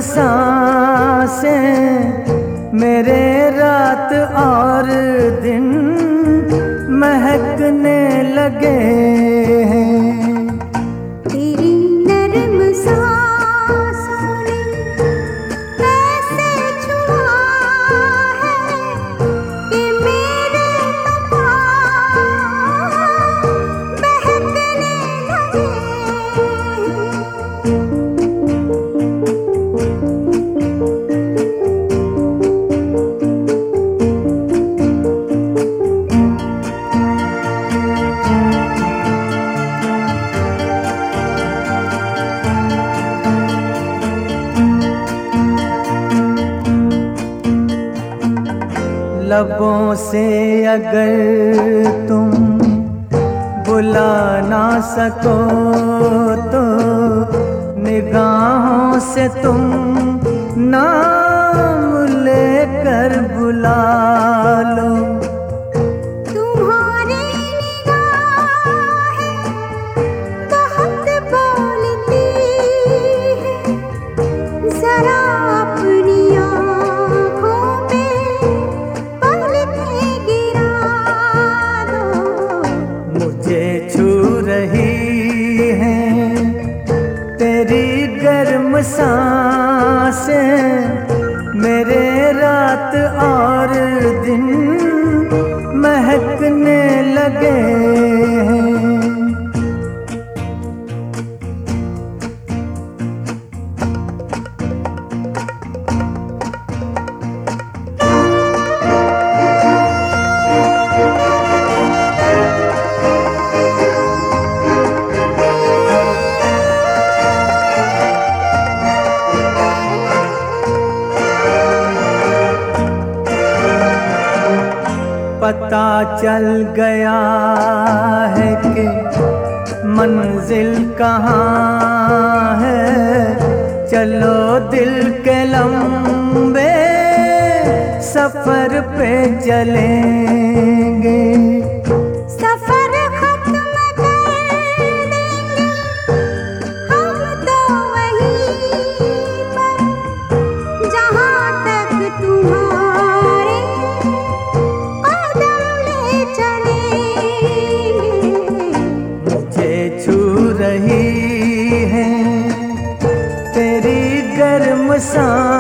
सांसें मेरे रात और दिन महकने लगे हैं। तेरी नर्म सांसों ने ऐसे छुआ है कि मेरे पाँव बहकने लगे। लबों से अगर तुम बुला ना सको तो निगाहों से तुम नाम लेकर बुला लो। तुम्हारी निगाहें बहुत बोलती हैं, जरा अपनी आँखों में पलकें गिरा दो। मुझे छू रही है तेरी गर्म सांसें मेरे रात और दिन महकने लगे हैं। पता चल गया है कि मंजिल कहाँ है, चलो दिल के लंबे सफर पे चलेंगे। सफर खत्म कर देंगे हम तो वहीं पर, जहाँ तक तुम्हारे कदम ले चलेंगे। मुझे छू रही है तेरी गर्म सांसें